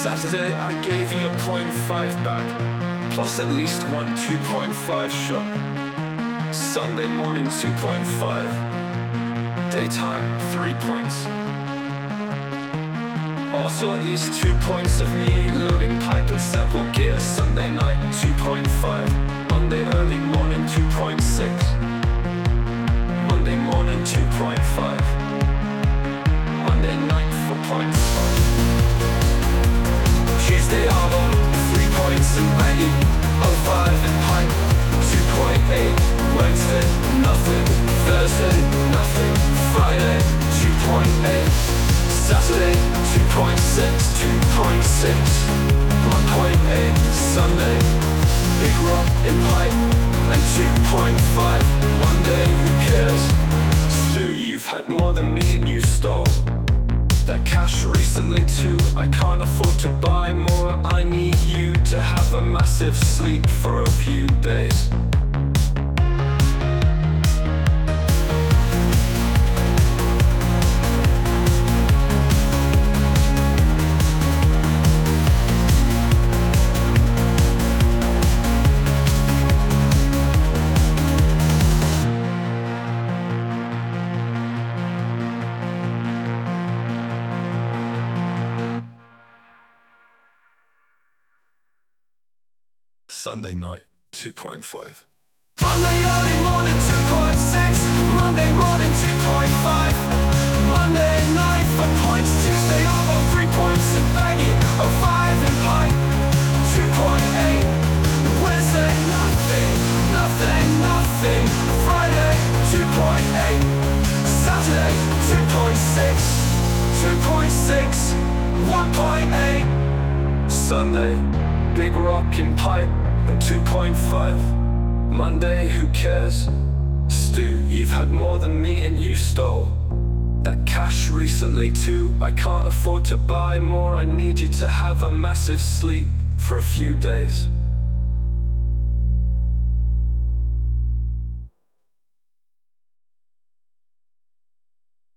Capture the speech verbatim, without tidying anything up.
Saturday I gave you a point five back, plus at least one two point five shot. Sunday morning two point five, daytime three points. Also at least two points of me loading pipe and sample gear. Sunday night two point five, Monday early morning two point six, Monday morning two point five, Monday night four point five, Tuesday arbor three points and baggy, oh five and pipe two point eight, Wednesday nothing, Thursday nothing, Friday two point eight, Saturday two point six, two point six, one point eight, Sunday big rock in pipe and two point five, Monday who cares? Stu, you've had more than me and you stole that cash recently too. I can't afford to buy more. I need you to have a massive sleep for a few days. Sunday night two point five, Monday early morning two point six, Monday morning two point five, Monday night four points, Tuesday arbor three points and baggy, oh five and pint two point eight, Wednesday nothing, nothing, nothing, Friday two point eight, Saturday two point six, two point six, one point eight, Sunday big rockin' pipe and two point five, Monday who cares? Stu, you've had more than me and you stole that cash recently too. I can't afford to buy more. I need you to have a massive sleep for a few days.